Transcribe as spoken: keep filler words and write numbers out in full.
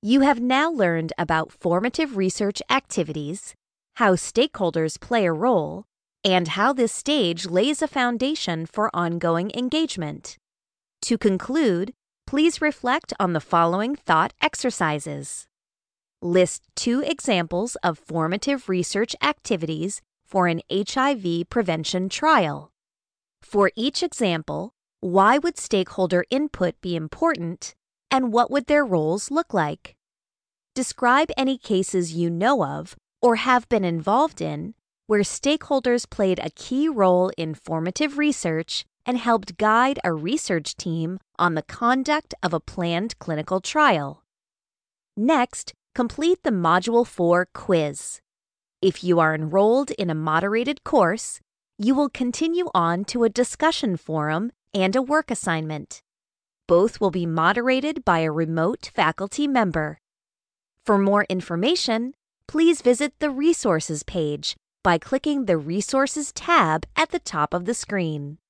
You have now learned about formative research activities, how stakeholders play a role, and how this stage lays a foundation for ongoing engagement. To conclude, please reflect on the following thought exercises. List two examples of formative research activities for an H I V prevention trial. For each example, why would stakeholder input be important, and what would their roles look like? Describe any cases you know of or have been involved in where stakeholders played a key role in formative research and helped guide a research team on the conduct of a planned clinical trial. Next, complete the Module four quiz. If you are enrolled in a moderated course, you will continue on to a discussion forum and a work assignment. Both will be moderated by a remote faculty member. For more information, please visit the Resources page by clicking the Resources tab at the top of the screen.